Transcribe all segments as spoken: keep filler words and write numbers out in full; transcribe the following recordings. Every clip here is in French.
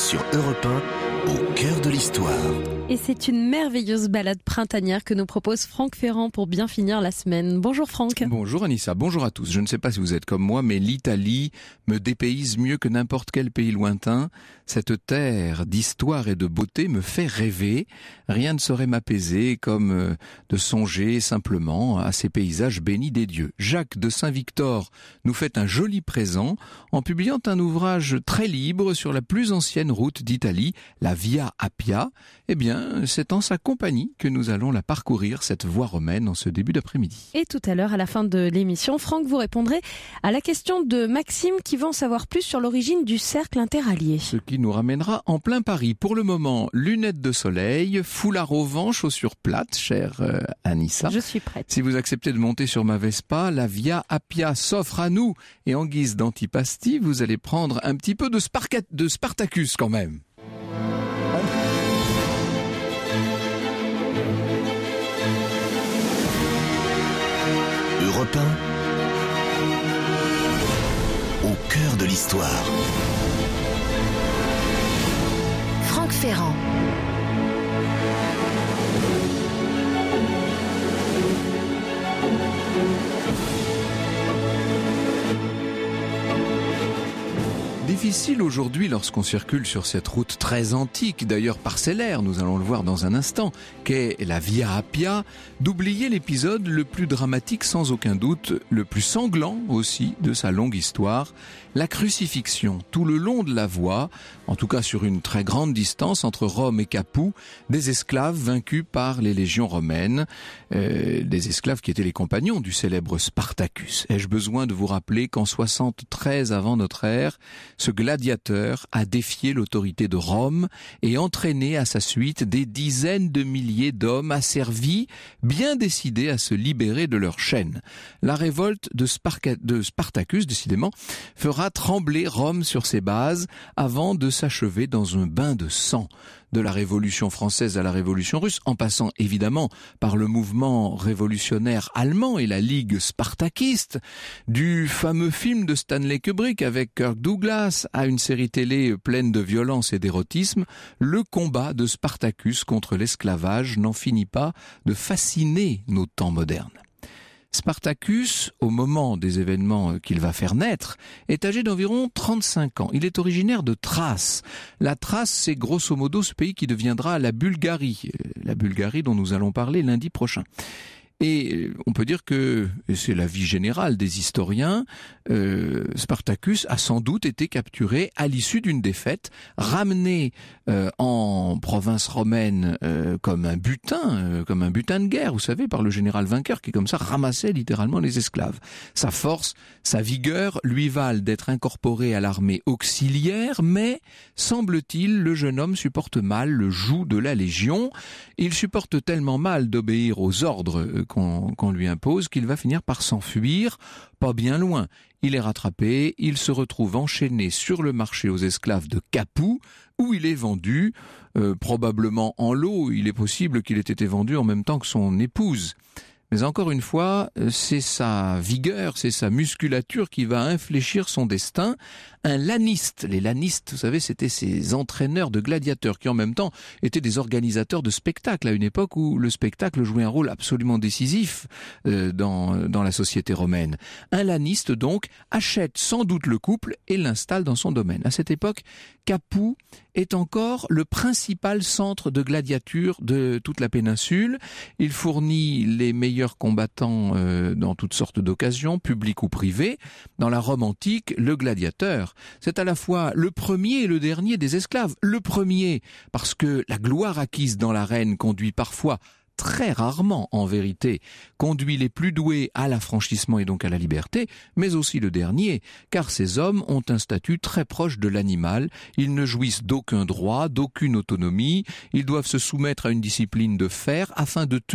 sur Europe un, au cœur de l'histoire. Et c'est une merveilleuse balade printanière que nous propose Franck Ferrand pour bien finir la semaine. Bonjour Franck. Bonjour Anissa, bonjour à tous. Je ne sais pas si vous êtes comme moi, mais l'Italie me dépayse mieux que n'importe quel pays lointain. Cette terre d'histoire et de beauté me fait rêver. Rien ne saurait m'apaiser comme de songer simplement à ces paysages bénis des dieux. Jacques de Saint-Victor nous fait un joli présent en publiant un ouvrage très libre sur la plus ancienne route d'Italie, la Via Appia. Eh bien, c'est en sa compagnie que nous allons la parcourir, cette voie romaine, en ce début d'après-midi. Et tout à l'heure, à la fin de l'émission, Franck, vous répondrez à la question de Maxime qui veut en savoir plus sur l'origine du cercle interallié. Ce qui nous ramènera en plein Paris. Pour le moment, lunettes de soleil, foulard au vent, chaussures plates, chère euh, Anissa. Je suis prête. Si vous acceptez de monter sur ma Vespa, la Via Appia s'offre à nous. Et en guise d'antipasti, vous allez prendre un petit peu de, Sparca- de Spartacus quand même. Europe un, au cœur de l'histoire. Franck Ferrand. Difficile aujourd'hui, lorsqu'on circule sur cette route très antique, d'ailleurs parcellaire, nous allons le voir dans un instant, qu'est la Via Appia, d'oublier l'épisode le plus dramatique, sans aucun doute, le plus sanglant aussi de sa longue histoire, la crucifixion. Tout le long de la voie, en tout cas sur une très grande distance entre Rome et Capoue, des esclaves vaincus par les légions romaines, euh, des esclaves qui étaient les compagnons du célèbre Spartacus. Ai-je besoin de vous rappeler qu'en soixante-treize avant notre ère, ce gladiateur a défié l'autorité de Rome et entraîné à sa suite des dizaines de milliers d'hommes asservis, bien décidés à se libérer de leurs chaînes. La révolte de, Sparca- de Spartacus, décidément, fera trembler Rome sur ses bases avant de s'achever dans un bain de sang. De la Révolution française à la Révolution russe, en passant évidemment par le mouvement révolutionnaire allemand et la Ligue spartakiste, du fameux film de Stanley Kubrick avec Kirk Douglas à une série télé pleine de violence et d'érotisme, le combat de Spartacus contre l'esclavage n'en finit pas de fasciner nos temps modernes. Spartacus, au moment des événements qu'il va faire naître, est âgé d'environ trente-cinq ans. Il est originaire de Thrace. La Thrace, c'est grosso modo ce pays qui deviendra la Bulgarie. La Bulgarie dont nous allons parler lundi prochain. Et on peut dire que, et c'est l'avis général des historiens, euh, Spartacus a sans doute été capturé à l'issue d'une défaite, ramené euh, en province romaine euh, comme un butin, euh, comme un butin de guerre, vous savez, par le général vainqueur qui comme ça ramassait littéralement les esclaves. Sa force, sa vigueur lui valent d'être incorporé à l'armée auxiliaire, mais semble-t-il, le jeune homme supporte mal le joug de la Légion. Il supporte tellement mal d'obéir aux ordres euh, Qu'on, qu'on lui impose, qu'il va finir par s'enfuir, pas bien loin. Il est rattrapé, il se retrouve enchaîné sur le marché aux esclaves de Capoue, où il est vendu, euh, probablement en lot. Il est possible qu'il ait été vendu en même temps que son épouse. Mais encore une fois, c'est sa vigueur, c'est sa musculature qui va infléchir son destin. Un laniste, les lanistes, vous savez, c'était ces entraîneurs de gladiateurs qui en même temps étaient des organisateurs de spectacles à une époque où le spectacle jouait un rôle absolument décisif euh, dans, dans la société romaine. Un laniste donc achète sans doute le couple et l'installe dans son domaine. À cette époque, Capoue est encore le principal centre de gladiature de toute la péninsule. Il fournit les meilleurs combattants euh, dans toutes sortes d'occasions, publiques ou privées. Dans la Rome antique, le gladiateur, c'est à la fois le premier et le dernier des esclaves. Le premier, parce que la gloire acquise dans l'arène conduit parfois, très rarement en vérité, conduit les plus doués à l'affranchissement et donc à la liberté, mais aussi le dernier, car ces hommes ont un statut très proche de l'animal, ils ne jouissent d'aucun droit, d'aucune autonomie, ils doivent se soumettre à une discipline de fer afin de tuer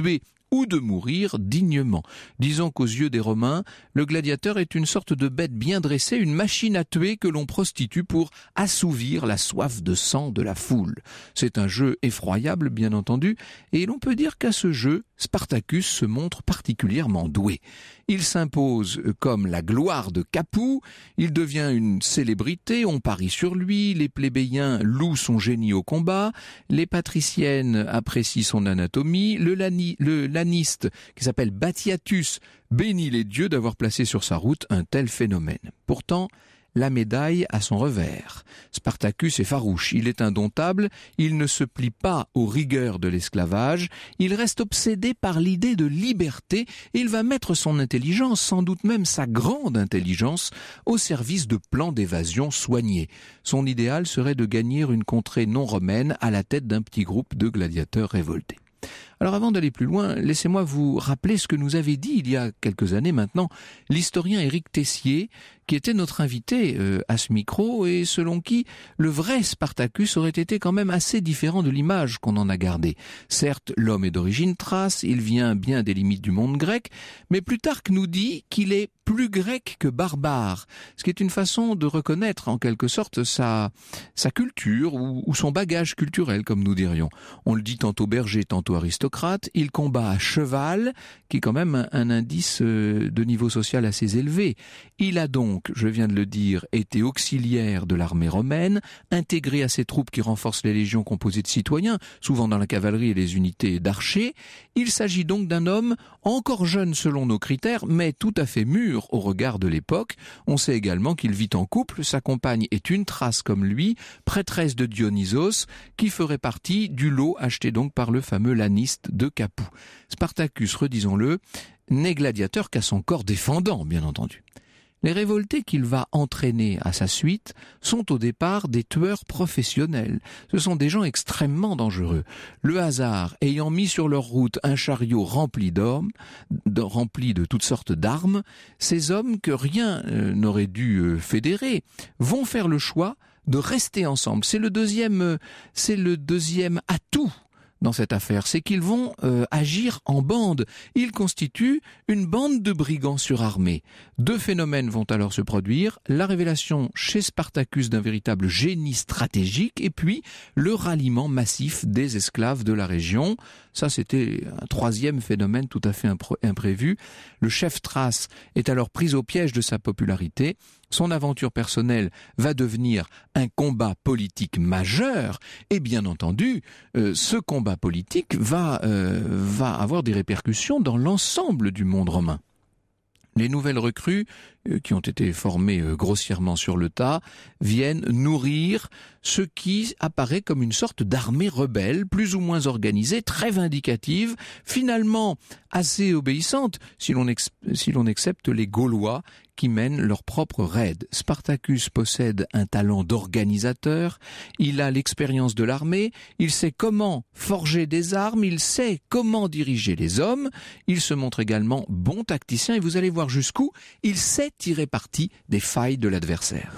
ou de mourir dignement. Disons qu'aux yeux des Romains, le gladiateur est une sorte de bête bien dressée, une machine à tuer que l'on prostitue pour assouvir la soif de sang de la foule. C'est un jeu effroyable, bien entendu, et l'on peut dire qu'à ce jeu, Spartacus se montre particulièrement doué. Il s'impose comme la gloire de Capoue, il devient une célébrité, on parie sur lui, les plébéiens louent son génie au combat, les patriciennes apprécient son anatomie, le, lani, le laniste qui s'appelle Batiatus bénit les dieux d'avoir placé sur sa route un tel phénomène. Pourtant, la médaille a son revers. Spartacus est farouche, il est indomptable, il ne se plie pas aux rigueurs de l'esclavage, il reste obsédé par l'idée de liberté et il va mettre son intelligence, sans doute même sa grande intelligence, au service de plans d'évasion soignés. Son idéal serait de gagner une contrée non romaine à la tête d'un petit groupe de gladiateurs révoltés. Alors avant d'aller plus loin, laissez-moi vous rappeler ce que nous avait dit il y a quelques années maintenant l'historien Éric Tessier, qui était notre invité euh, à ce micro et selon qui le vrai Spartacus aurait été quand même assez différent de l'image qu'on en a gardée. Certes, l'homme est d'origine thrace, il vient bien des limites du monde grec, mais Plutarque nous dit qu'il est plus grec que barbare, ce qui est une façon de reconnaître en quelque sorte sa, sa culture ou, ou son bagage culturel, comme nous dirions. On le dit tantôt berger, tantôt aristocrate, il combat à cheval, qui est quand même un, un indice de niveau social assez élevé. Il a donc, je viens de le dire, été auxiliaire de l'armée romaine, intégré à ses troupes qui renforcent les légions composées de citoyens, souvent dans la cavalerie et les unités d'archers. Il s'agit donc d'un homme encore jeune selon nos critères, mais tout à fait mûr au regard de l'époque. On sait également qu'il vit en couple, sa compagne est une thrace comme lui, prêtresse de Dionysos, qui ferait partie du lot acheté donc par le fameux laniste de Capoue. Spartacus, redisons-le, n'est gladiateur qu'à son corps défendant, bien entendu. Les révoltés qu'il va entraîner à sa suite sont au départ des tueurs professionnels. Ce sont des gens extrêmement dangereux. Le hasard ayant mis sur leur route un chariot rempli d'hommes, de, rempli de toutes sortes d'armes, ces hommes que rien euh, n'aurait dû euh, fédérer vont faire le choix de rester ensemble. C'est le deuxième, euh, c'est le deuxième atout dans cette affaire, c'est qu'ils vont euh, agir en bande. Ils constituent une bande de brigands surarmés. Deux phénomènes vont alors se produire, la révélation chez Spartacus d'un véritable génie stratégique et puis le ralliement massif des esclaves de la région. Ça, c'était un troisième phénomène tout à fait imprévu. Le chef thrace est alors pris au piège de sa popularité. Son aventure personnelle va devenir un combat politique majeur et bien entendu, euh, ce combat politique va, euh, va avoir des répercussions dans l'ensemble du monde romain. Les nouvelles recrues, euh, qui ont été formées euh, grossièrement sur le tas, viennent nourrir ce qui apparaît comme une sorte d'armée rebelle, plus ou moins organisée, très vindicative, finalement assez obéissante, si l'on, ex- si l'on accepte les Gaulois qui mènent leur propre raid. Spartacus possède un talent d'organisateur, il a l'expérience de l'armée, il sait comment forger des armes, il sait comment diriger les hommes, il se montre également bon tacticien et vous allez voir jusqu'où il sait tirer parti des failles de l'adversaire.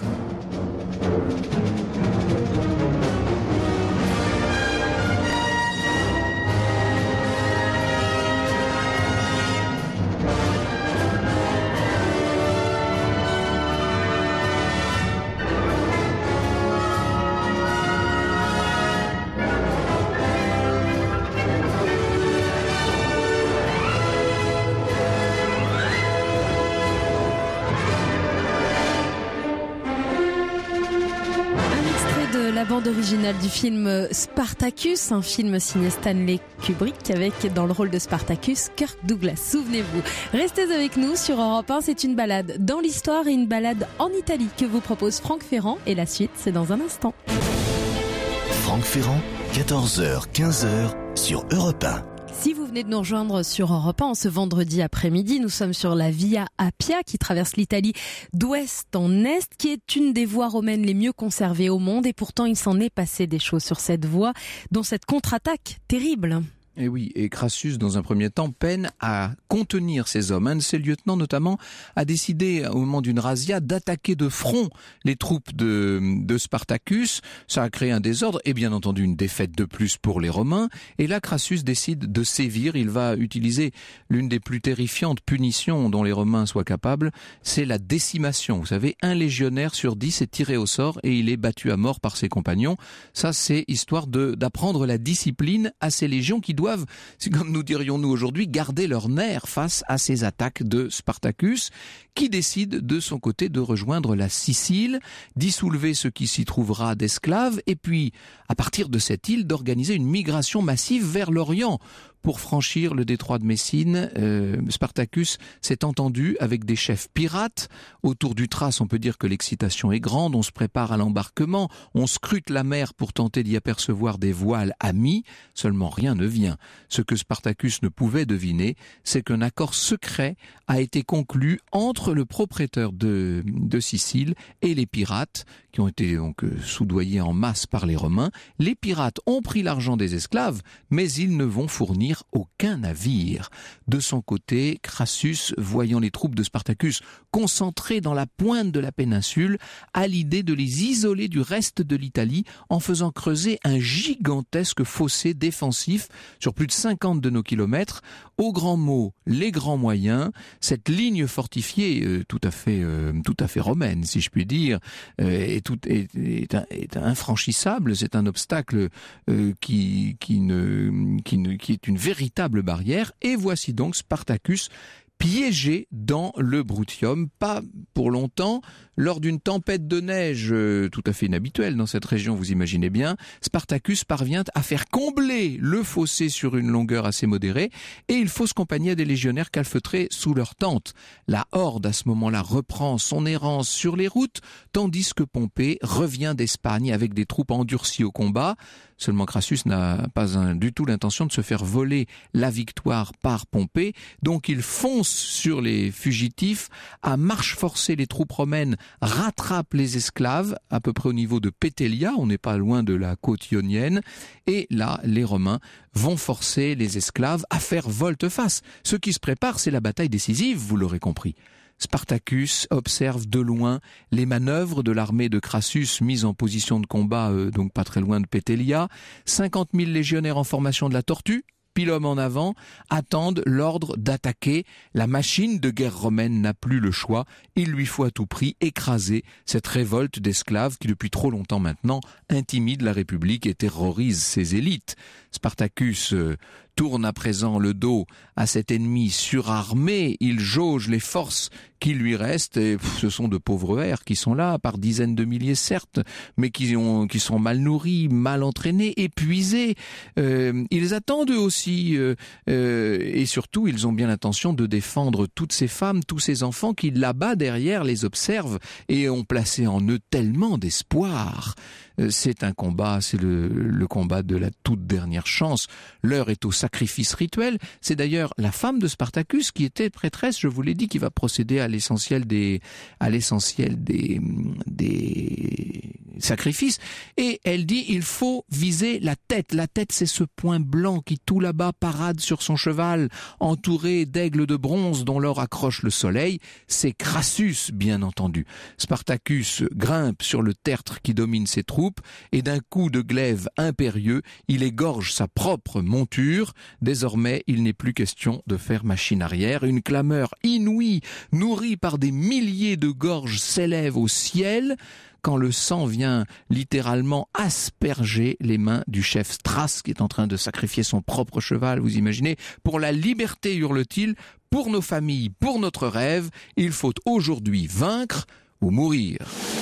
La bande originale du film Spartacus, un film signé Stanley Kubrick avec dans le rôle de Spartacus Kirk Douglas, souvenez-vous. Restez avec nous sur Europe un, c'est une balade dans l'histoire et une balade en Italie que vous propose Franck Ferrand et la suite c'est dans un instant. Franck Ferrand, quatorze heures quinze sur Europe un. Si vous venez de nous rejoindre sur Europe un ce vendredi après-midi, nous sommes sur la Via Appia qui traverse l'Italie d'ouest en est, qui est une des voies romaines les mieux conservées au monde et pourtant il s'en est passé des choses sur cette voie, dont cette contre-attaque terrible. Et oui, et Crassus, dans un premier temps, peine à contenir ses hommes. Un de ses lieutenants, notamment, a décidé, au moment d'une razzia, d'attaquer de front les troupes de, de Spartacus. Ça a créé un désordre et bien entendu une défaite de plus pour les Romains. Et là, Crassus décide de sévir. Il va utiliser l'une des plus terrifiantes punitions dont les Romains soient capables. C'est la décimation. Vous savez, un légionnaire sur dix est tiré au sort et il est battu à mort par ses compagnons. Ça, c'est histoire de, d'apprendre la discipline à ces légions qui doivent doivent, c'est comme nous dirions-nous aujourd'hui, garder leur nerf face à ces attaques de Spartacus, qui décide de son côté de rejoindre la Sicile, d'y soulever ce qui s'y trouvera d'esclaves, et puis, à partir de cette île, d'organiser une migration massive vers l'Orient. Pour franchir le détroit de Messine, euh, Spartacus s'est entendu avec des chefs pirates. Autour du Thrace, on peut dire que l'excitation est grande, on se prépare à l'embarquement, on scrute la mer pour tenter d'y apercevoir des voiles amis, seulement rien ne vient. Ce que Spartacus ne pouvait deviner, c'est qu'un accord secret a été conclu entre le propriétaire de, de Sicile et les pirates, qui ont été donc soudoyés en masse par les Romains. Les pirates ont pris l'argent des esclaves, mais ils ne vont fournir aucun navire. De son côté, Crassus, voyant les troupes de Spartacus concentrées dans la pointe de la péninsule, a l'idée de les isoler du reste de l'Italie en faisant creuser un gigantesque fossé défensif sur plus de cinquante de nos kilomètres. Au grand mot, les grands moyens, cette ligne fortifiée, euh, tout à fait, euh, tout à fait romaine, si je puis dire, euh, est, tout, est, est, est infranchissable. C'est un obstacle euh, qui, qui, ne, qui, ne, qui est une véritable barrière, et voici donc Spartacus piégé dans le Brutium, pas pour longtemps. Lors d'une tempête de neige euh, tout à fait inhabituelle dans cette région, vous imaginez bien, Spartacus parvient à faire combler le fossé sur une longueur assez modérée, et il faut se compagner à des légionnaires calfeutrés sous leur tente. La horde à ce moment-là reprend son errance sur les routes, tandis que Pompée revient d'Espagne avec des troupes endurcies au combat. Seulement Crassus n'a pas un, du tout l'intention de se faire voler la victoire par Pompée, donc il fonce sur les fugitifs, à marche forcée les troupes romaines rattrapent les esclaves, à peu près au niveau de Pétélia, on n'est pas loin de la côte ionienne, et là les Romains vont forcer les esclaves à faire volte-face. Ce qui se prépare, c'est la bataille décisive, vous l'aurez compris. Spartacus observe de loin les manœuvres de l'armée de Crassus mise en position de combat, euh, donc pas très loin de Pétélia. cinquante mille légionnaires en formation de la tortue, pile homme en avant, attendent l'ordre d'attaquer. La machine de guerre romaine n'a plus le choix. Il lui faut à tout prix écraser cette révolte d'esclaves qui, depuis trop longtemps maintenant, intimide la République et terrorise ses élites. Spartacus euh, tourne à présent le dos à cet ennemi surarmé. Il jauge les forces qui lui restent, et pff, ce sont de pauvres vers qui sont là, par dizaines de milliers certes, mais qui, ont, qui sont mal nourris, mal entraînés, épuisés. Euh, ils attendent eux aussi, euh, euh, et surtout ils ont bien l'intention de défendre toutes ces femmes, tous ces enfants qui là-bas derrière les observent et ont placé en eux tellement d'espoir. C'est un combat, c'est le, le combat de la toute dernière chance. L'heure est au sacrifice rituel. C'est d'ailleurs la femme de Spartacus qui était prêtresse, je vous l'ai dit, qui va procéder à l'essentiel des, à l'essentiel des, des sacrifices. Et elle dit, il faut viser la tête. La tête, c'est ce point blanc qui tout là-bas parade sur son cheval, entouré d'aigles de bronze dont l'or accroche le soleil. C'est Crassus, bien entendu. Spartacus grimpe sur le tertre qui domine ses troupes, et d'un coup de glaive impérieux, il égorge sa propre monture. Désormais, il n'est plus question de faire machine arrière. Une clameur inouïe, nourrie par des milliers de gorges, s'élève au ciel quand le sang vient littéralement asperger les mains du chef Thrace qui est en train de sacrifier son propre cheval, vous imaginez. Pour la liberté, hurle-t-il, pour nos familles, pour notre rêve, il faut aujourd'hui vaincre ou mourir.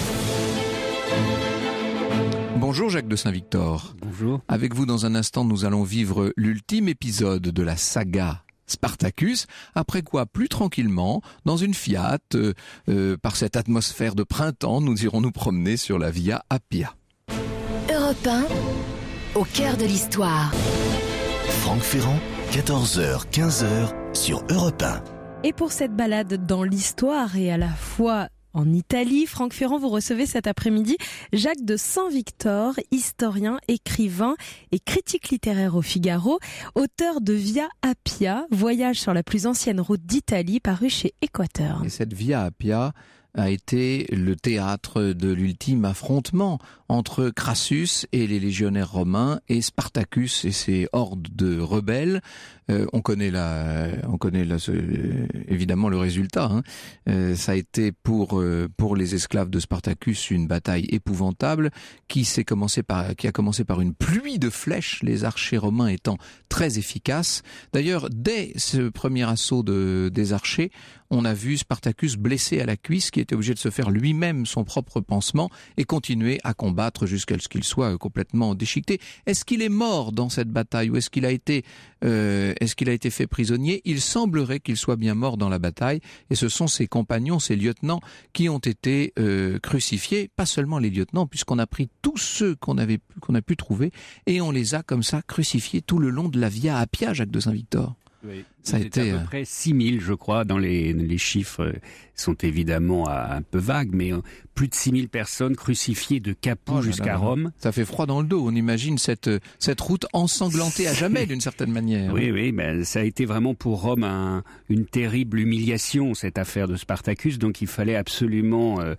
Bonjour Jacques de Saint-Victor. Bonjour. Avec vous dans un instant, nous allons vivre l'ultime épisode de la saga Spartacus, après quoi, plus tranquillement, dans une Fiat, euh, euh, par cette atmosphère de printemps, nous irons nous promener sur la Via Appia. Europe un, au cœur de l'histoire. Franck Ferrand, quatorze heures quinze sur Europe un. Et pour cette balade dans l'histoire et à la fois en Italie. Franck Ferrand, vous recevez cet après-midi Jacques de Saint-Victor, historien, écrivain et critique littéraire au Figaro, auteur de Via Appia, voyage sur la plus ancienne route d'Italie, paru chez Équateur. Et cette Via Appia a été le théâtre de l'ultime affrontement entre Crassus et les légionnaires romains et Spartacus et ses hordes de rebelles. Euh, on connaît la, on connaît la, euh, évidemment le résultat. Hein. Euh, ça a été pour euh, pour les esclaves de Spartacus une bataille épouvantable qui s'est commencé par, qui a commencé par une pluie de flèches, les archers romains étant très efficaces. D'ailleurs, dès ce premier assaut de, des archers, on a vu Spartacus blessé à la cuisse, qui était obligé de se faire lui-même son propre pansement et continuer à combattre jusqu'à ce qu'il soit complètement déchiqueté. Est-ce qu'il est mort dans cette bataille ou est-ce qu'il a été, euh, est-ce qu'il a été fait prisonnier? Il semblerait qu'il soit bien mort dans la bataille et ce sont ses compagnons, ses lieutenants qui ont été euh, crucifiés. Pas seulement les lieutenants, puisqu'on a pris tous ceux qu'on avait, qu'on a pu trouver et on les a comme ça crucifiés tout le long de la Via Appia, Jacques de Saint-Victor. Oui, ça a été à peu près six mille, je crois, dans les, les chiffres sont évidemment un peu vagues, mais plus de six mille personnes crucifiées de Capoue oh jusqu'à Rome. Ça fait froid dans le dos, on imagine cette, cette route ensanglantée à jamais d'une certaine manière. Oui, oui, ben, ça a été vraiment pour Rome un, une terrible humiliation, cette affaire de Spartacus, donc il fallait absolument euh,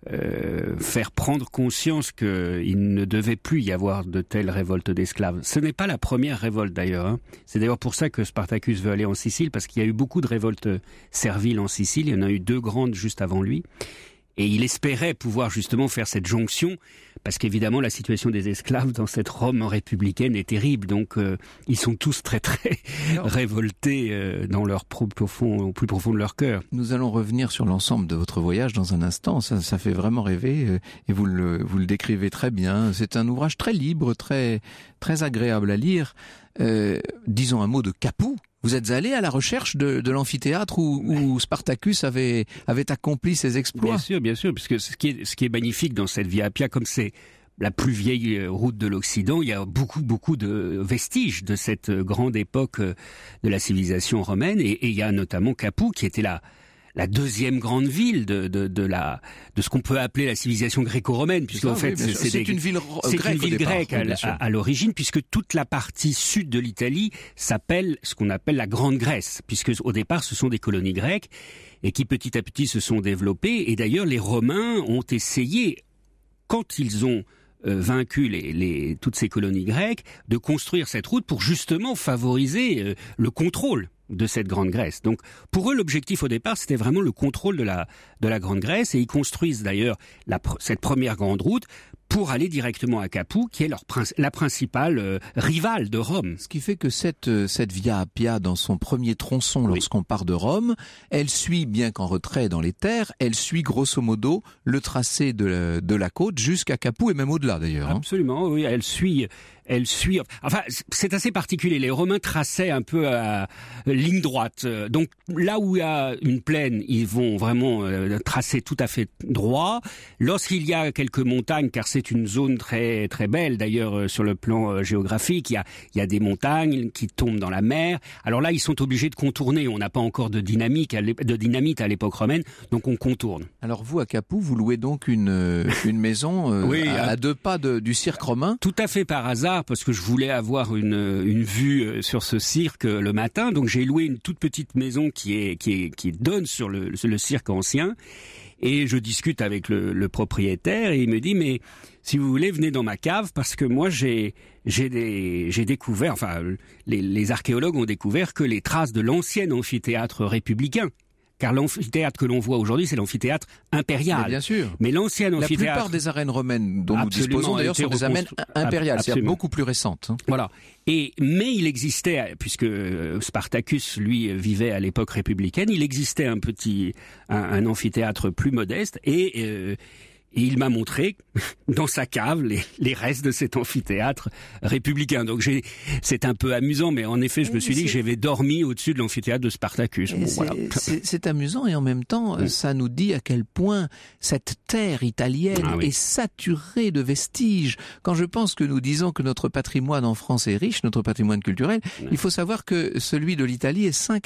euh, faire prendre conscience qu'il ne devait plus y avoir de telles révoltes d'esclaves. Ce n'est pas la première révolte d'ailleurs, hein. C'est d'ailleurs pour ça que Spartacus veut aller en Sicile, parce qu'il y a eu beaucoup de révoltes serviles en Sicile, il y en a eu deux grandes juste avant lui. Et il espérait pouvoir justement faire cette jonction, parce qu'évidemment la situation des esclaves dans cette Rome républicaine est terrible, donc euh, ils sont tous très très non. révoltés euh, dans leur profond, au plus profond de leur cœur. Nous allons revenir sur l'ensemble de votre voyage dans un instant, ça, ça fait vraiment rêver, euh, et vous le, vous le décrivez très bien. C'est un ouvrage très libre, très, très agréable à lire. Euh, disons un mot de Capoue. Vous êtes allé à la recherche de, de l'amphithéâtre où, où Spartacus avait, avait accompli ses exploits? Bien sûr, bien sûr, puisque ce qui est, ce qui est magnifique dans cette Via Appia, comme c'est la plus vieille route de l'Occident, il y a beaucoup, beaucoup de vestiges de cette grande époque de la civilisation romaine, et, et il y a notamment Capoue, qui était la, la deuxième grande ville de, de, de la, de ce qu'on peut appeler la civilisation gréco-romaine, puisque en fait, oui, c'est, c'est une ville c'est grecque, une ville grecque à, oui, à, à l'origine, puisque toute la partie sud de l'Italie s'appelle ce qu'on appelle la Grande Grèce, puisque au départ, ce sont des colonies grecques, et qui petit à petit se sont développées, et d'ailleurs, les Romains ont essayé, quand ils ont Euh, vaincu les, les, toutes ces colonies grecques, de construire cette route pour justement favoriser euh, le contrôle de cette Grande Grèce. Donc pour eux, l'objectif au départ, c'était vraiment le contrôle de la, de la Grande Grèce, et ils construisent d'ailleurs la, cette première grande route pour aller directement à Capoue, qui est leur, la principale euh, rivale de Rome. Ce qui fait que cette, cette Via Appia, dans son premier tronçon, oui. lorsqu'on part de Rome, elle suit, bien qu'en retrait dans les terres, elle suit grosso modo le tracé de la, de la côte jusqu'à Capoue, et même au-delà d'ailleurs. Hein. Absolument, oui, elle suit... Elle suit. Enfin, c'est assez particulier. Les Romains traçaient un peu à ligne droite. Donc là où il y a une plaine, ils vont vraiment euh, tracer tout à fait droit. Lorsqu'il y a quelques montagnes, car c'est une zone très très belle d'ailleurs euh, sur le plan euh, géographique, il y a il y a des montagnes qui tombent dans la mer. Alors là, ils sont obligés de contourner. On n'a pas encore de dynamique, de dynamite à l'époque romaine, donc on contourne. Alors vous, à Capoue, vous louez donc une une maison euh, oui, à, à deux pas de, du cirque romain. Tout à fait par hasard, parce que je voulais avoir une, une vue sur ce cirque le matin, donc j'ai loué une toute petite maison qui est qui est qui donne sur le, le cirque ancien, et je discute avec le, le propriétaire, et il me dit mais si vous voulez, venez dans ma cave, parce que moi j'ai j'ai des j'ai découvert, enfin les, les archéologues ont découvert que les traces de l'ancien amphithéâtre républicain. Car l'amphithéâtre que l'on voit aujourd'hui, c'est l'amphithéâtre impérial. Mais bien sûr. Mais l'ancien amphithéâtre... La plupart des arènes romaines dont nous disposons, d'ailleurs, sont des arènes impériales, c'est-à-dire beaucoup plus récentes. Voilà. Et, mais il existait, puisque Spartacus, lui, vivait à l'époque républicaine, il existait un petit, un, un amphithéâtre plus modeste, et... Euh, Et il m'a montré dans sa cave les, les restes de cet amphithéâtre républicain. Donc j'ai, c'est un peu amusant, mais en effet, je me suis dit que j'avais dormi au-dessus de l'amphithéâtre de Spartacus. Bon, c'est, voilà. c'est, c'est amusant et en même temps, oui. ça nous dit à quel point cette terre italienne ah, oui. est saturée de vestiges. Quand je pense que nous disons que notre patrimoine en France est riche, notre patrimoine culturel, oui. il faut savoir que celui de l'Italie est cinq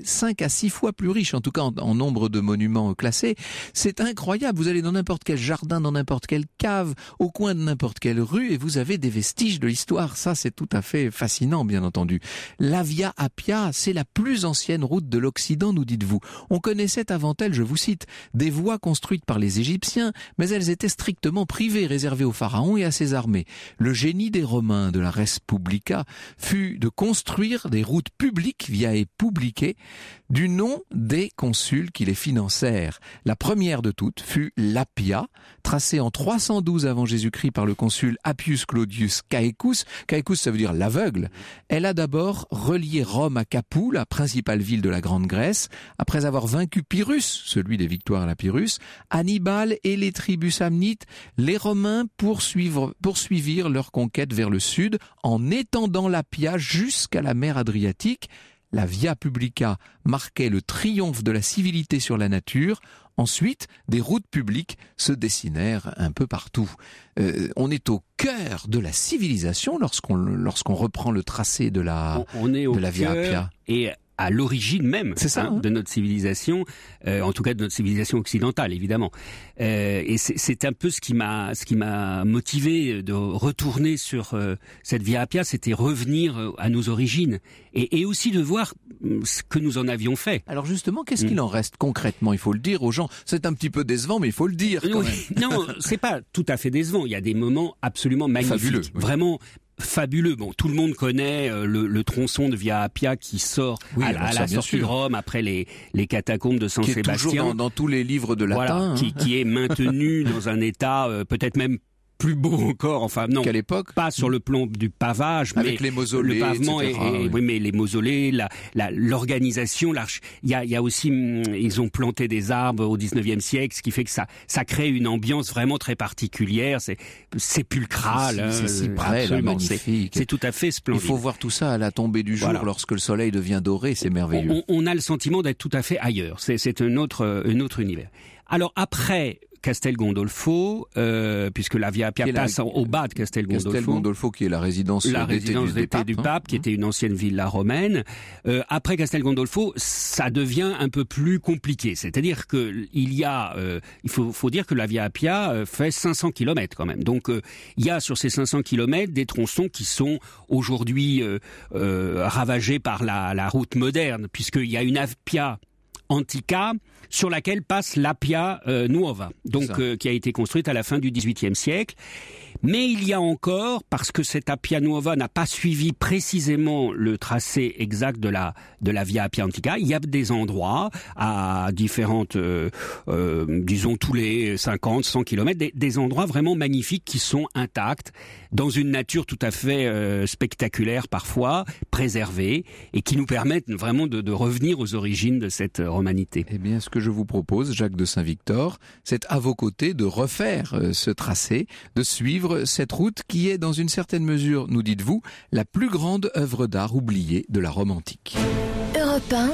à six fois plus riche, en tout cas en, en nombre de monuments classés. C'est incroyable. Vous allez dans n'importe quel jardin, dans n'importe quelle cave, au coin de n'importe quelle rue, et vous avez des vestiges de l'histoire. Ça, c'est tout à fait fascinant, bien entendu. La Via Appia, c'est la plus ancienne route de l'Occident, nous dites-vous. On connaissait avant elle, je vous cite, des voies construites par les Égyptiens, mais elles étaient strictement privées, réservées aux pharaons et à ses armées. Le génie des Romains de la Res Publica fut de construire des routes publiques, Viae Publicae, du nom des consuls qui les financèrent. La première de toutes fut l'Appia, tracée en trois cent douze avant Jésus-Christ par le consul Appius Claudius Caecus. Caecus, ça veut dire l'aveugle. Elle a d'abord relié Rome à Capoue, la principale ville de la Grande Grèce. Après avoir vaincu Pyrrhus, celui des victoires à la Pyrrhus, Hannibal et les tribus samnites, les Romains poursuivre, poursuivirent leur conquête vers le sud en étendant l'Appia jusqu'à la mer Adriatique. La Via Publica marquait le triomphe de la civilité sur la nature. Ensuite, des routes publiques se dessinèrent un peu partout. Euh, on est au cœur de la civilisation lorsqu'on lorsqu'on reprend le tracé de la on, on est au de la Via Appia. Et à l'origine même c'est ça, hein, hein. de notre civilisation, euh, en tout cas de notre civilisation occidentale évidemment. Euh, et c'est, c'est un peu ce qui m'a ce qui m'a motivé de retourner sur euh, cette Via Appia, c'était revenir à nos origines et, et aussi de voir ce que nous en avions fait. Alors justement, qu'est-ce mmh. qu'il en reste concrètement? Il faut le dire aux gens. C'est un petit peu décevant, mais il faut le dire quand oui. même. Non, c'est pas tout à fait décevant. Il y a des moments absolument magnifiques, fabuleux, oui. vraiment. Fabuleux. Bon, tout le monde connaît euh, le, le tronçon de Via Appia qui sort oui, à, à la sortie sûr. de Rome après les, les catacombes de San qui Sébastien. Qui est toujours dans, dans tous les livres de latin. Voilà, hein. qui, qui est maintenu dans un état euh, peut-être même plus beau encore, enfin non, qu'à l'époque, pas sur le plan du pavage, avec mais les mausolées, le pavement et cetera, est, est, oui. oui, mais les mausolées, la, la, l'organisation, l'arch, il y a, il y a aussi, ils ont planté des arbres au dix-neuvième siècle, ce qui fait que ça, ça crée une ambiance vraiment très particulière, c'est sépulcrale, c'est, c'est, c'est si près, là, magnifique. C'est, c'est tout à fait splendide. Il faut voir tout ça à la tombée du jour, voilà. lorsque le soleil devient doré, c'est merveilleux. On, on a le sentiment d'être tout à fait ailleurs, c'est, c'est un autre, un autre univers. Alors après Castel Gandolfo, euh, puisque la Via Appia passe la... au bas de Castel Gandolfo. Castel Gandolfo, qui est la résidence, la d'été, résidence du, d'été pape, du hein. pape, qui était une ancienne villa romaine. Euh, après Castel Gandolfo, ça devient un peu plus compliqué. C'est-à-dire que il y a, euh, il faut, faut dire que la Via Appia fait cinq cents kilomètres quand même. Donc euh, il y a sur ces cinq cents kilomètres des tronçons qui sont aujourd'hui euh, euh, ravagés par la, la route moderne, puisqu'il y a une Appia Antica sur laquelle passe l'Appia euh, Nuova, donc euh, qui a été construite à la fin du dix-huitième siècle. Mais il y a encore, parce que cette Appia Nuova n'a pas suivi précisément le tracé exact de la de la Via Appia Antica, il y a des endroits à différentes, euh, euh, disons tous les cinquante, cent kilomètres, des, des endroits vraiment magnifiques qui sont intacts, dans une nature tout à fait euh, spectaculaire parfois, préservée, et qui nous permettent vraiment de, de revenir aux origines de cette romanité. Eh bien, ce que je vous propose, Jacques de Saint-Victor, c'est à vos côtés de refaire euh, ce tracé, de suivre cette route qui est dans une certaine mesure, nous dites-vous, la plus grande œuvre d'art oubliée de la Rome antique. Europe un,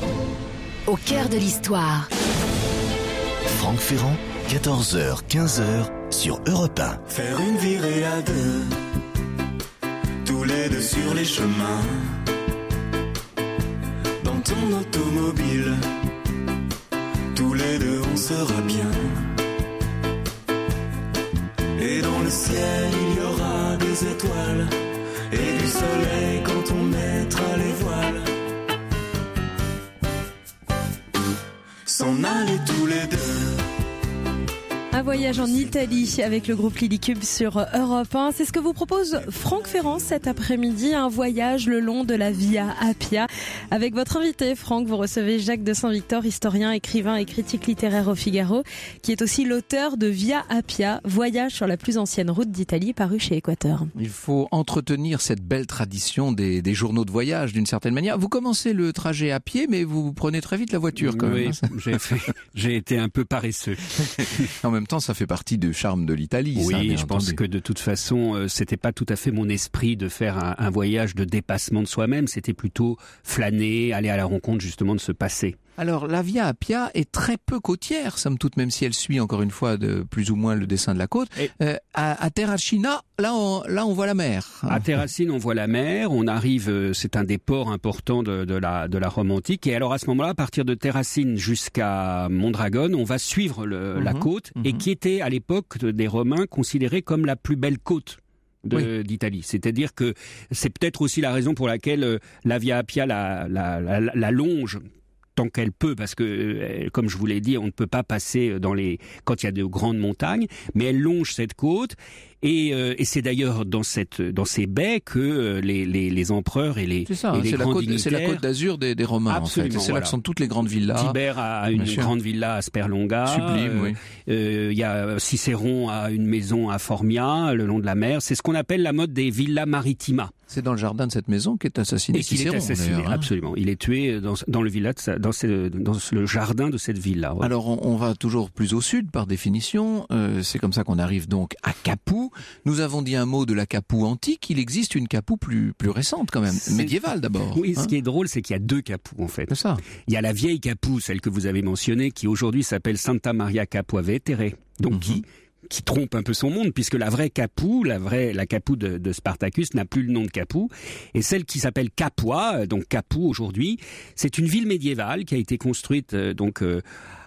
au cœur de l'histoire. Franck Ferrand, quatorze heures quinze sur Europe un. Faire une virée à deux, tous les deux sur les chemins, dans ton automobile, tous les deux on sera bien. Et dans le ciel il y aura des étoiles et du soleil quand on mettra les voiles. S'en aller tous les deux. Un voyage en Italie avec le groupe Lilycube sur Europe un. C'est ce que vous propose Franck Ferrand cet après-midi. Un voyage le long de la Via Appia. Avec votre invité, Franck, vous recevez Jacques de Saint-Victor, historien, écrivain et critique littéraire au Figaro, qui est aussi l'auteur de Via Appia, voyage sur la plus ancienne route d'Italie, paru chez Équateur. Il faut entretenir cette belle tradition des, des journaux de voyage d'une certaine manière. Vous commencez le trajet à pied, mais vous prenez très vite la voiture quand oui, même. Oui, j'ai fait, j'ai été un peu paresseux. En même même temps, ça fait partie du charme de l'Italie. Oui, ça, bien je pense entendu. que de toute façon, euh, c'était pas tout à fait mon esprit de faire un, un voyage de dépassement de soi-même. C'était plutôt flâner, aller à la rencontre justement de ce passé. Alors, la Via Appia est très peu côtière, somme toute, même si elle suit encore une fois de plus ou moins le dessin de la côte. Et... Euh, à, à Terracina, là on, là, on voit la mer. À Terracine, on voit la mer. On arrive, euh, c'est un des ports importants de, de la de la Rome antique. Et alors à ce moment-là, à partir de Terracine jusqu'à Mondragone, on va suivre le, mm-hmm. la côte, mm-hmm. et qui était à l'époque des Romains considérée comme la plus belle côte De, oui. d'Italie. C'est-à-dire que c'est peut-être aussi la raison pour laquelle euh, la Via Appia la, la, la, la longe tant qu'elle peut, parce que, euh, comme je vous l'ai dit, on ne peut pas passer dans les quand il y a de grandes montagnes, mais elle longe cette côte. Et, euh, et c'est d'ailleurs dans cette dans ces baies que euh, les, les les empereurs et les, c'est ça, et les c'est grands la côte, dignitaires, c'est la côte d'Azur des, des Romains. Absolument, en fait. C'est voilà. là que sont toutes les grandes villas. Tibère a une grande villa à Sperlonga. Sublime, euh, oui. Il euh, y a Cicéron a une maison à Formia, le long de la mer. C'est ce qu'on appelle la mode des villas maritima. C'est dans le jardin de cette maison qu'est assassiné et qu'il Cicéron. est assassiné, hein. Absolument. Il est tué dans, dans le villa, de, dans, ce, dans le jardin de cette villa. Ouais. Alors on, on va toujours plus au sud par définition. Euh, c'est comme ça qu'on arrive donc à Capoue. Nous avons dit un mot de la Capoue antique. Il existe une Capoue plus plus récente quand même, c'est... médiévale d'abord. Oui, hein. Ce qui est drôle, c'est qu'il y a deux Capoues en fait. C'est ça. Il y a la vieille Capoue, celle que vous avez mentionnée, qui aujourd'hui s'appelle Santa Maria Capua Vetere, donc mm-hmm. qui qui trompe un peu son monde, puisque la vraie Capoue, la vraie la Capoue de, de Spartacus n'a plus le nom de Capoue, et celle qui s'appelle Capua, donc Capoue aujourd'hui, c'est une ville médiévale qui a été construite euh, donc euh,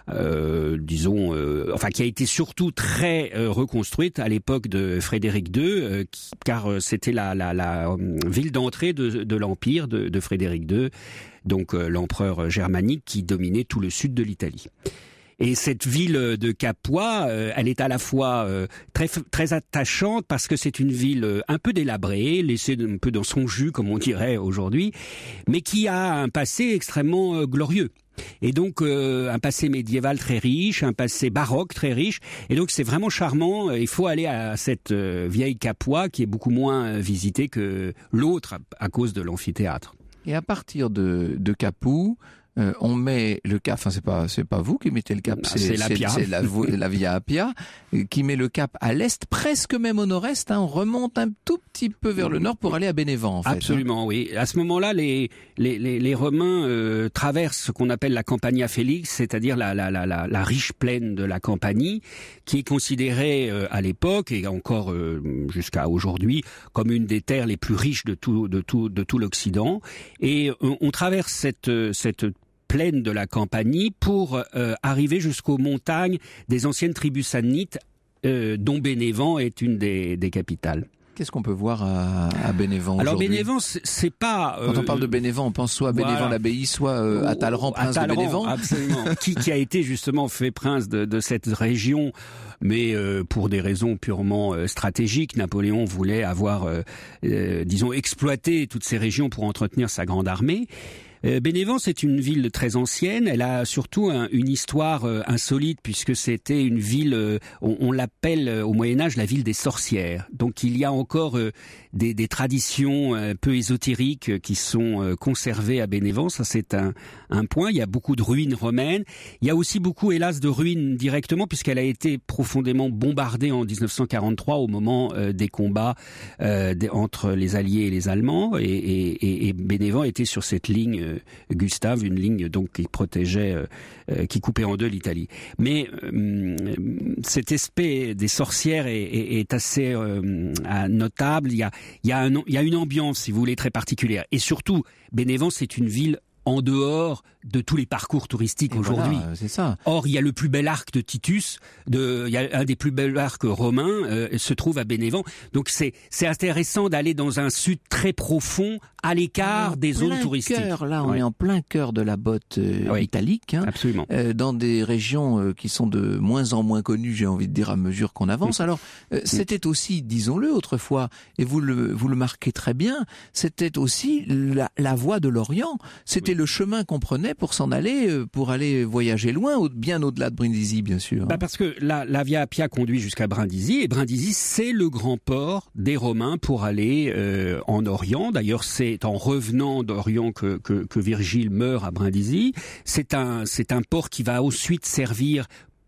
Euh, disons, euh, enfin qui a été surtout très euh, reconstruite à l'époque de Frédéric deux, euh, qui, car euh, c'était la, la, la euh, ville d'entrée de, de l'empire de, de Frédéric deux, donc euh, l'empereur germanique qui dominait tout le sud de l'Italie. Et cette ville de Capua, euh, elle est à la fois euh, très très attachante parce que c'est une ville euh, un peu délabrée, laissée un peu dans son jus comme on dirait aujourd'hui, mais qui a un passé extrêmement euh, glorieux. Et donc euh, un passé médiéval très riche, un passé baroque très riche, et donc c'est vraiment charmant. Il faut aller à cette euh, vieille Capua qui est beaucoup moins visitée que l'autre à, à cause de l'amphithéâtre. Et à partir de, de Capoue, Euh, on met le cap, enfin c'est pas c'est pas vous qui mettez le cap, bah, c'est, c'est, la, c'est, c'est la, la Via Appia euh, qui met le cap à l'est, presque même au nord-est. Hein, on remonte un tout petit peu vers le nord pour aller à Bénévent. En fait, Absolument, hein. oui. À ce moment-là, les les les, les Romains euh, traversent ce qu'on appelle la Campania Felix, c'est-à-dire la la la la, la riche plaine de la Campanie, qui est considérée euh, à l'époque et encore euh, jusqu'à aujourd'hui comme une des terres les plus riches de tout de tout de tout l'Occident. Et on, on traverse cette cette plaine de la Campanie pour euh, arriver jusqu'aux montagnes des anciennes tribus samnites, euh, dont Bénévent est une des, des capitales. Qu'est-ce qu'on peut voir à, à Bénévent Alors aujourd'hui? Bénévent, c'est, c'est pas... Euh, Quand on parle de Bénévent, on pense soit à Bénévent voilà. l'abbaye, soit euh, à Talleyrand, prince à Talleyrand, de Bénévent. Absolument. qui, qui a été justement fait prince de, de cette région, mais euh, pour des raisons purement euh, stratégiques. Napoléon voulait avoir, euh, euh, disons, exploité toutes ces régions pour entretenir sa grande armée. Euh, Bénévent, c'est une ville très ancienne. Elle a surtout un, une histoire euh, insolite puisque c'était une ville, euh, on, on l'appelle euh, au Moyen-Âge la ville des sorcières. Donc il y a encore euh, des, des traditions un peu ésotériques euh, qui sont euh, conservées à Bénévent. Ça, c'est un, un point. Il y a beaucoup de ruines romaines. Il y a aussi beaucoup, hélas, de ruines directement puisqu'elle a été profondément bombardée en dix-neuf cent quarante-trois au moment euh, des combats euh, des, entre les Alliés et les Allemands. Et, et, et Bénévent était sur cette ligne euh, Gustave, une ligne donc qui protégeait, euh, qui coupait en deux l'Italie. Mais euh, cet aspect des sorcières est, est, est assez euh, notable. Il y a, il y a, un, il y a une ambiance, si vous voulez, très particulière. Et surtout, Bénévent, c'est une ville en dehors de tous les parcours touristiques et aujourd'hui. Voilà, c'est ça. Or, il y a le plus bel arc de Titus, de, il y a un des plus bels arcs romains, euh, se trouve à Bénévent. Donc c'est c'est intéressant d'aller dans un sud très profond, à l'écart des zones touristiques. Cœur, là, on ouais. est en plein cœur de la botte euh, oui. italique. Hein, Absolument. Euh, dans des régions euh, qui sont de moins en moins connues, j'ai envie de dire, à mesure qu'on avance. Oui. Alors, euh, c'était aussi, disons-le autrefois, et vous le vous le marquez très bien, c'était aussi la, la voie de l'Orient. C'était oui. le chemin qu'on prenait pour s'en aller, euh, pour aller voyager loin, au, bien au-delà de Brindisi, bien sûr. Bah parce que la, la Via Appia conduit jusqu'à Brindisi, et Brindisi, c'est le grand port des Romains pour aller euh, en Orient. D'ailleurs, c'est en revenant d'Orient que, que, que Virgile meurt à Brindisi. C'est un, c'est un port qui va ensuite servir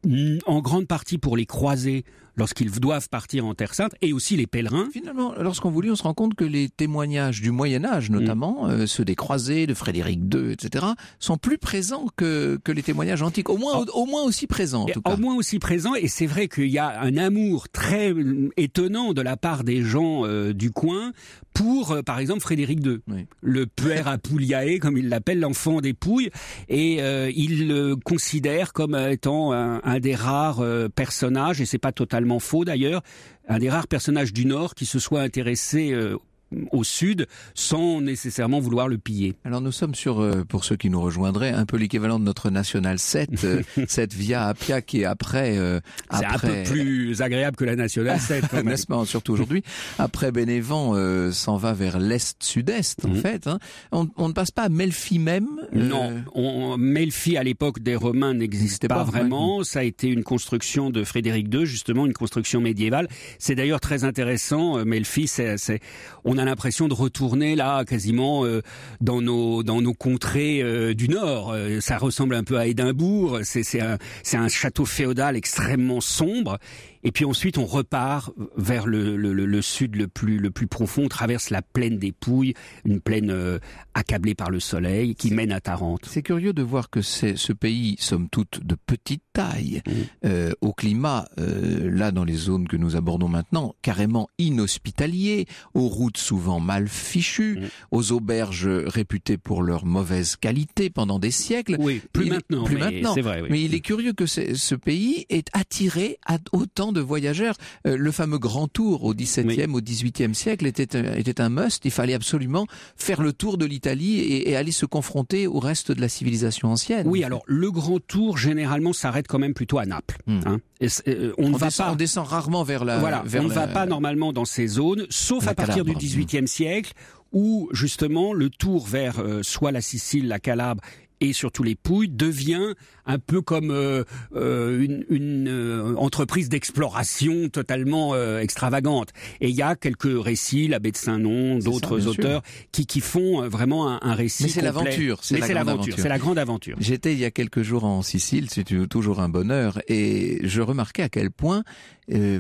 en grande partie pour les croisés lorsqu'ils doivent partir en Terre Sainte, et aussi les pèlerins. Finalement, lorsqu'on vous lit, on se rend compte que les témoignages du Moyen-Âge, notamment, mmh. euh, ceux des croisés, de Frédéric deux, et cetera, sont plus présents que, que les témoignages antiques, au moins, oh. au, au moins aussi présents, en tout cas. Au moins aussi présents, et c'est vrai qu'il y a un amour très étonnant de la part des gens euh, du coin pour, euh, par exemple, Frédéric deux, oui. le puer Apuliae, comme il l'appelle, l'enfant des Pouilles, et euh, il le considère comme étant un, un des rares euh, personnages, et c'est pas totalement faux d'ailleurs, un des rares personnages du Nord qui se soit intéressé euh, au sud sans nécessairement vouloir le piller. Alors nous sommes sur, euh, pour ceux qui nous rejoindraient, un peu l'équivalent de notre National sept, euh, cette Via Appia qui est après... Euh, c'est après... un peu plus agréable que la National sept. N'est-ce pas, surtout aujourd'hui. Après Bénévent euh, s'en va vers l'est-sud-est en mmh. fait. Hein. On, on ne passe pas à Melfi même euh... Non, on, Melfi à l'époque des Romains n'existait pas, pas vraiment. Ouais. Ça a été une construction de Frédéric deux, justement, une construction médiévale. C'est d'ailleurs très intéressant. Melfi, c'est... c'est... On a l'impression de retourner là quasiment euh, dans nos dans nos contrées euh, du Nord. Euh, ça ressemble un peu à Édimbourg. C'est c'est un c'est un château féodal extrêmement sombre. Et puis ensuite, on repart vers le, le, le sud le plus, le plus profond. On traverse la plaine des Pouilles, une plaine euh, accablée par le soleil, qui mène à Tarente. C'est curieux de voir que c'est ce pays, somme toute, de petite taille, mmh. euh, au climat, euh, là dans les zones que nous abordons maintenant, carrément inhospitalier, aux routes souvent mal fichues, mmh. aux auberges réputées pour leur mauvaise qualité pendant des siècles. Oui, plus il maintenant. Plus mais maintenant. C'est vrai, oui. Mais il est curieux que ce pays ait attiré à autant de voyageurs. Euh, le fameux Grand Tour au dix-septième, oui. au dix-huitième siècle était, était un must. Il fallait absolument faire le tour de l'Italie et, et aller se confronter au reste de la civilisation ancienne. Oui, alors le Grand Tour, généralement, s'arrête quand même plutôt à Naples. Mmh. Hein. Et, euh, on, on, ne va descend, pas, on descend rarement vers la... Voilà, vers on ne la, va pas normalement dans ces zones, sauf à partir Calabre. du dix-huitième siècle, où justement le tour vers euh, soit la Sicile, la Calabre, et surtout les Pouilles, devient un peu comme euh, euh, une, une euh, entreprise d'exploration totalement euh, extravagante. Et il y a quelques récits, l'abbé de Saint-Non, d'autres ça, auteurs, qui, qui font vraiment un, un récit Mais c'est complet. l'aventure. C'est Mais la c'est grande l'aventure. aventure. C'est la grande aventure. J'étais il y a quelques jours en Sicile, c'est toujours un bonheur, et je remarquais à quel point euh,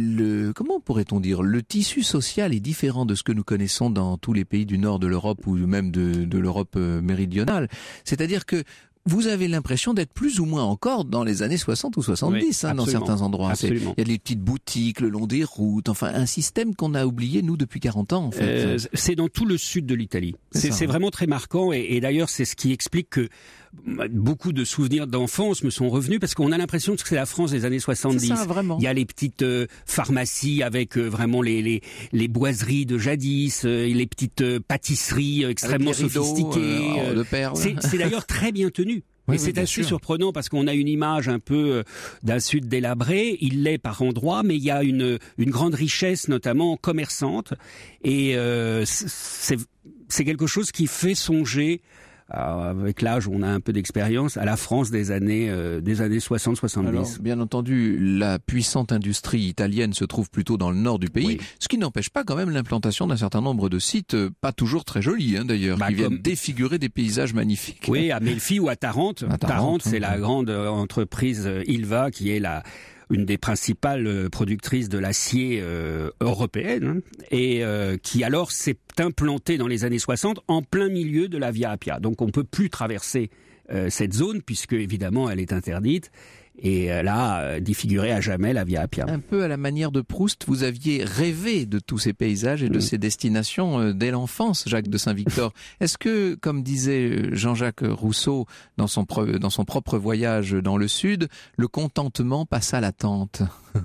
le comment pourrait-on dire le tissu social est différent de ce que nous connaissons dans tous les pays du nord de l'Europe ou même de, de l'Europe méridionale. C'est-à-dire que vous avez l'impression d'être plus ou moins encore dans les années soixante ou soixante-dix, oui, hein, dans certains endroits. Il y a des petites boutiques le long des routes, enfin un système qu'on a oublié, nous, depuis quarante ans. En fait. Euh, c'est dans tout le sud de l'Italie. C'est, c'est, c'est vraiment très marquant et, et d'ailleurs, c'est ce qui explique que beaucoup de souvenirs d'enfance me sont revenus parce qu'on a l'impression que c'est la France des années soixante-dix. C'est ça, vraiment. Il y a les petites euh, pharmacies avec euh, vraiment les, les, les boiseries de jadis, euh, les petites euh, pâtisseries euh, extrêmement rideaux, sophistiquées. Euh, de perles. C'est, c'est d'ailleurs très bien tenu. Oui, et c'est oui, assez sûr. surprenant parce qu'on a une image un peu d'un sud délabré, il l'est par endroits, mais il y a une, une grande richesse, notamment commerçante, et euh, c'est, c'est quelque chose qui fait songer, alors avec l'âge on a un peu d'expérience, à la France des années euh, des années soixante soixante-dix. Alors, bien entendu, la puissante industrie italienne se trouve plutôt dans le nord du pays, oui. ce qui n'empêche pas quand même l'implantation d'un certain nombre de sites, euh, pas toujours très jolis hein, d'ailleurs, bah, qui comme... viennent défigurer des paysages magnifiques. Oui, à Melfi ou à Tarente. À Tarente, Tarente c'est hein. la grande entreprise Ilva qui est la une des principales productrices de l'acier euh, européenne, hein, et euh, qui alors s'est implantée dans les années soixante en plein milieu de la Via Appia. Donc on peut plus traverser euh, cette zone puisque évidemment elle est interdite. Et là, euh, défigurer à jamais la Via Appia. Un peu à la manière de Proust, vous aviez rêvé de tous ces paysages et de mmh. ces destinations euh, dès l'enfance, Jacques de Saint-Victor. Est-ce que, comme disait Jean-Jacques Rousseau dans son, pre- dans son propre voyage dans le Sud, le contentement passa l'attente?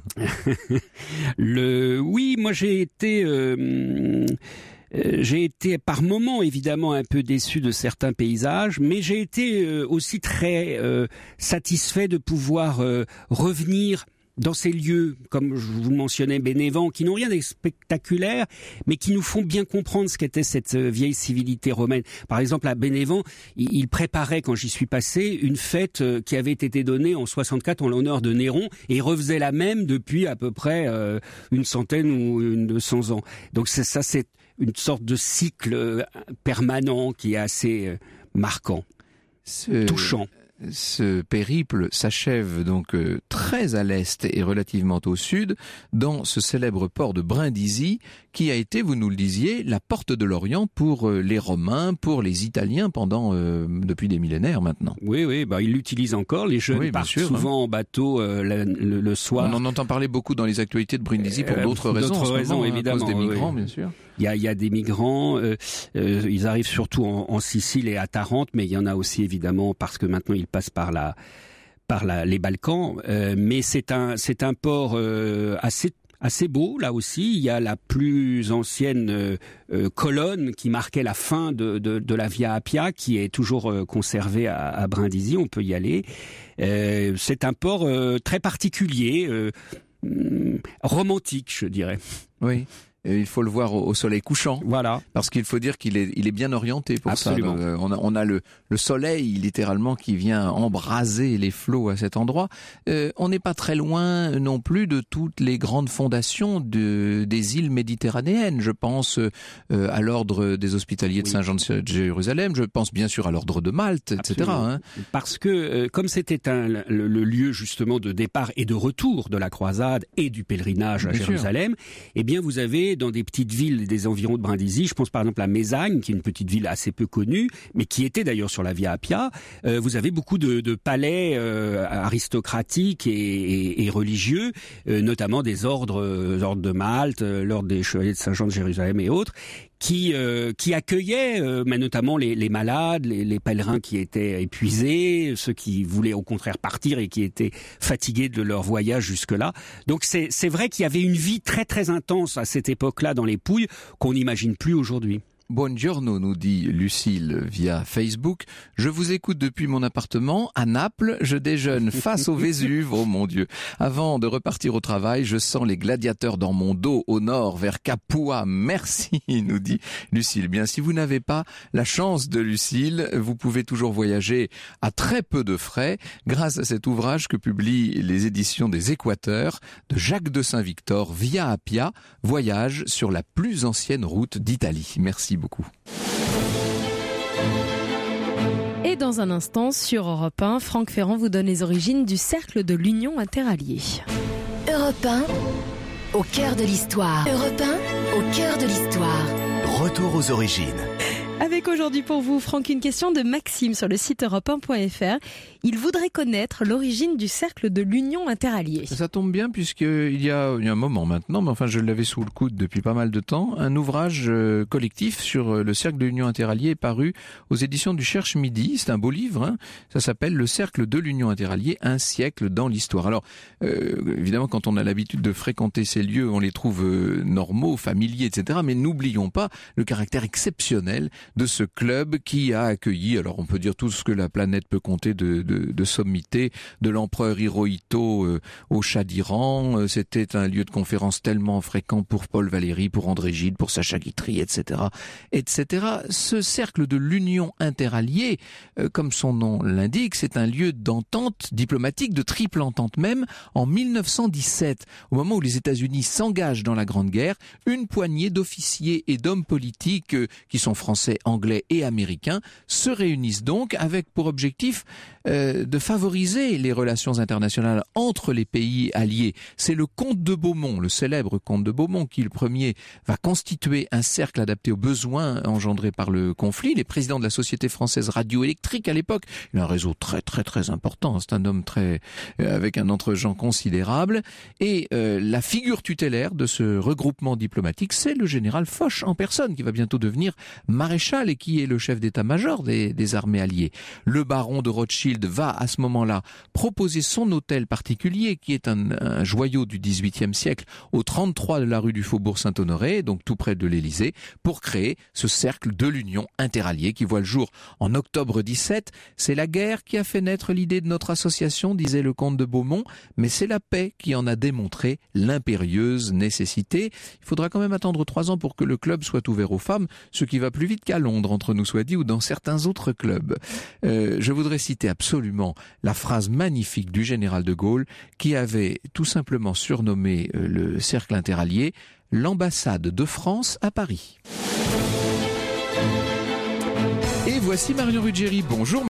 le... Oui, moi j'ai été... Euh... Euh, j'ai été par moments évidemment un peu déçu de certains paysages, mais j'ai été euh, aussi très euh, satisfait de pouvoir euh, revenir dans ces lieux, comme je vous mentionnais, Bénévent, qui n'ont rien de spectaculaire, mais qui nous font bien comprendre ce qu'était cette euh, vieille civilité romaine. Par exemple, à Bénévent, il, il préparait, quand j'y suis passé, une fête euh, qui avait été donnée en soixante-quatre en l'honneur de Néron, et il refaisait la même depuis à peu près euh, une centaine ou une deux cents ans. Donc c'est, ça, c'est une sorte de cycle permanent qui est assez marquant, Ce... touchant. ce périple s'achève donc euh, très à l'est et relativement au sud, dans ce célèbre port de Brindisi, qui a été, vous nous le disiez, la porte de l'Orient pour euh, les Romains, pour les Italiens pendant euh, depuis des millénaires maintenant. Oui, oui, bah, ils l'utilisent encore. Les jeunes Oui, bien partent sûr, souvent hein. en bateau euh, le, le, le soir. On en entend parler beaucoup dans les actualités de Brindisi pour Euh, d'autres raisons. d'autres en ce raisons, moment, hein, évidemment, à cause des migrants, oui. bien sûr. Il y a, il y a des migrants, euh, euh, ils arrivent surtout en, en Sicile et à Tarente, mais il y en a aussi évidemment parce que maintenant ils passent par la, par la, les Balkans. Euh, mais c'est un, c'est un port euh, assez assez beau là aussi. Il y a la plus ancienne euh, euh, colonne qui marquait la fin de, de, de la Via Appia, qui est toujours euh, conservée à, à Brindisi. On peut y aller. Euh, c'est un port euh, très particulier, euh, romantique, je dirais. Oui. Et il faut le voir au soleil couchant. Voilà. Parce qu'il faut dire qu'il est, il est bien orienté pour Absolument. ça. On a, on a le, le soleil, littéralement, qui vient embraser les flots à cet endroit. Euh, on n'est pas très loin non plus de toutes les grandes fondations de, des îles méditerranéennes. Je pense euh, à l'ordre des Hospitaliers de Oui. Saint-Jean de Jérusalem. Je pense bien sûr à l'ordre de Malte, et cetera. Hein. Parce que, euh, comme c'était un, le, le lieu justement de départ et de retour de la croisade et du pèlerinage à Bien Jérusalem, eh bien vous avez dans des petites villes des environs de Brindisi, je pense par exemple à Mézagne, qui est une petite ville assez peu connue, mais qui était d'ailleurs sur la Via Appia, euh, vous avez beaucoup de, de palais euh, aristocratiques et, et, et religieux, euh, notamment des ordres, euh, ordres de Malte, euh, l'ordre des Chevaliers de Saint-Jean de Jérusalem et autres, qui euh, qui accueillaient, euh, mais notamment les, les malades, les, les pèlerins qui étaient épuisés, ceux qui voulaient au contraire partir et qui étaient fatigués de leur voyage jusque-là. Donc c'est c'est vrai qu'il y avait une vie très très intense à cette époque-là dans les Pouilles qu'on n'imagine plus aujourd'hui. Buongiorno, nous dit Lucille via Facebook. Je vous écoute depuis mon appartement à Naples. Je déjeune face au Vésuve. Oh mon Dieu. Avant de repartir au travail, je sens les gladiateurs dans mon dos au nord vers Capua. Merci, nous dit Lucille. Bien, si vous n'avez pas la chance de Lucille, vous pouvez toujours voyager à très peu de frais grâce à cet ouvrage que publient les éditions des Équateurs de Jacques de Saint-Victor, Via Appia, voyage sur la plus ancienne route d'Italie. Merci beaucoup. Et dans un instant, sur Europe un, Franck Ferrand vous donne les origines du Cercle de l'Union Interalliée. Europe un, au cœur de l'histoire. Europe un, au cœur de l'histoire. Retour aux origines. Avec aujourd'hui pour vous, Franck, une question de Maxime sur le site europe un point f r. Il voudrait connaître l'origine du Cercle de l'Union Interalliée. Ça tombe bien puisqu'il y a, il y a un moment maintenant, mais enfin je l'avais sous le coude depuis pas mal de temps, un ouvrage euh, collectif sur le Cercle de l'Union Interalliée est paru aux éditions du Cherche Midi. C'est un beau livre, hein. Ça s'appelle Le Cercle de l'Union Interalliée, un siècle dans l'histoire. Alors euh, évidemment quand on a l'habitude de fréquenter ces lieux, on les trouve euh, normaux, familiers, et cetera. Mais n'oublions pas le caractère exceptionnel de ce club qui a accueilli, alors on peut dire tout ce que la planète peut compter de, de, de sommité, de l'empereur Hirohito euh, au Shah d'Iran. Euh, c'était un lieu de conférence tellement fréquent pour Paul Valéry, pour André Gide, pour Sacha Guitry, et cetera, et cetera. Ce cercle de l'Union Interalliée, euh, comme son nom l'indique, c'est un lieu d'entente diplomatique, de triple entente même, en mille neuf cent dix-sept, au moment où les États-Unis s'engagent dans la Grande Guerre. Une poignée d'officiers et d'hommes politiques euh, qui sont français, anglais et américains se réunissent donc avec pour objectif euh, de favoriser les relations internationales entre les pays alliés. C'est le comte de Beaumont, le célèbre comte de Beaumont, qui le premier va constituer un cercle adapté aux besoins engendrés par le conflit. Il est président de la Société française radioélectrique à l'époque. Il a un réseau très très très important. C'est un homme très euh, avec un entre-gens considérable. Et euh, la figure tutélaire de ce regroupement diplomatique, c'est le général Foch en personne, qui va bientôt devenir maréchal et qui est le chef d'état-major des, des armées alliées. Le baron de Rothschild va à ce moment-là proposer son hôtel particulier, qui est un, un joyau du dix-huitième siècle, au trente-trois de la rue du Faubourg Saint-Honoré, donc tout près de l'Élysée, pour créer ce cercle de l'Union Interalliée qui voit le jour en octobre dix-sept. C'est la guerre qui a fait naître l'idée de notre association, disait le comte de Beaumont, mais c'est la paix qui en a démontré l'impérieuse nécessité. Il faudra quand même attendre trois ans pour que le club soit ouvert aux femmes, ce qui va plus vite qu'à Londres, entre nous soit dit, ou dans certains autres clubs. Euh, je voudrais citer absolument la phrase magnifique du général de Gaulle, qui avait tout simplement surnommé euh, le cercle interallié l'ambassade de France à Paris. Et voici Marion Ruggieri. Bonjour.